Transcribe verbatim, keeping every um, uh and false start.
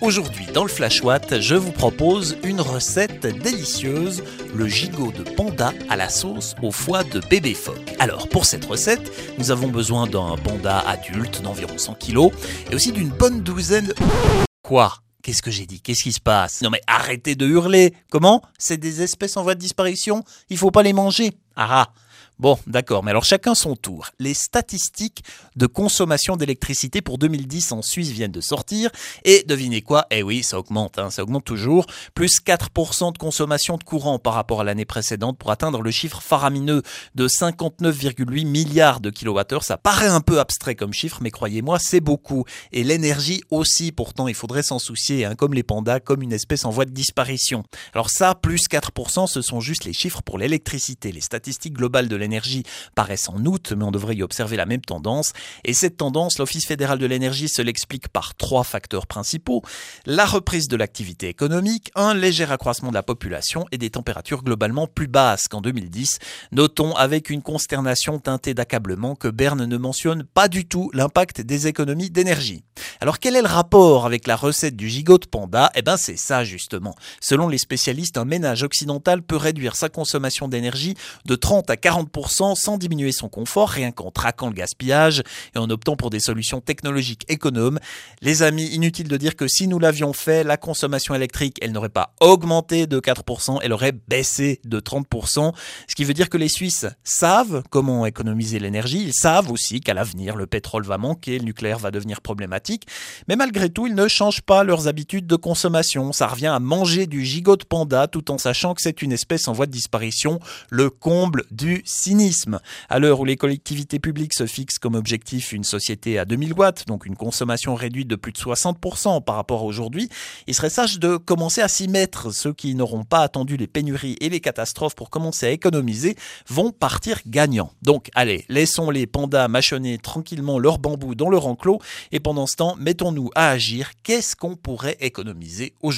Aujourd'hui, dans le Flash Watt, je vous propose une recette délicieuse, le gigot de panda à la sauce au foie de bébé phoque. Alors, pour cette recette, nous avons besoin d'un panda adulte d'environ cent kilos et aussi d'une bonne douzaine... Quoi ? Qu'est-ce que j'ai dit ? Qu'est-ce qui se passe ? Non mais arrêtez de hurler. Comment ? C'est des espèces en voie de disparition ? Il faut pas les manger. Ah ah. Bon, d'accord, mais alors chacun son tour. Les statistiques de consommation d'électricité pour deux mille dix en Suisse viennent de sortir. Et devinez quoi ? Eh oui, ça augmente, hein, ça augmente toujours. Plus quatre pour cent de consommation de courant par rapport à l'année précédente pour atteindre le chiffre faramineux de cinquante-neuf virgule huit milliards de kilowattheures. Ça paraît un peu abstrait comme chiffre, mais croyez-moi, c'est beaucoup. Et l'énergie aussi, pourtant, il faudrait s'en soucier, hein, comme les pandas, comme une espèce en voie de disparition. Alors ça, plus quatre pour cent, ce sont juste les chiffres pour l'électricité. Les statistiques globales de l'énergie paraissent en août, mais on devrait y observer la même tendance. Et cette tendance, l'Office fédéral de l'énergie se l'explique par trois facteurs principaux. La reprise de l'activité économique, un léger accroissement de la population et des températures globalement plus basses qu'en deux mille dix. Notons avec une consternation teintée d'accablement que Berne ne mentionne pas du tout l'impact des économies d'énergie. Alors quel est le rapport avec la recette du gigot de panda ? Eh bien c'est ça justement. Selon les spécialistes, un ménage occidental peut réduire sa consommation d'énergie de trente à quarante pour cent sans diminuer son confort, rien qu'en traquant le gaspillage et en optant pour des solutions technologiques économes. Les amis, inutile de dire que si nous l'avions fait, la consommation électrique, elle n'aurait pas augmenté de quatre pour cent, elle aurait baissé de trente pour cent, ce qui veut dire que les Suisses savent comment économiser l'énergie, ils savent aussi qu'à l'avenir, le pétrole va manquer, le nucléaire va devenir problématique, mais malgré tout, ils ne changent pas leurs habitudes de consommation. Ça revient à manger du gigot de panda tout en sachant que c'est une espèce en voie de disparition, le comble du cynisme. À l'heure où les collectivités publiques se fixent comme objectif une société à deux mille watts, donc une consommation réduite de plus de soixante pour cent par rapport à aujourd'hui, il serait sage de commencer à s'y mettre. Ceux qui n'auront pas attendu les pénuries et les catastrophes pour commencer à économiser vont partir gagnants. Donc allez, laissons les pandas mâchonner tranquillement leur bambou dans leur enclos et pendant ce temps, mettons-nous à agir. Qu'est-ce qu'on pourrait économiser aujourd'hui ?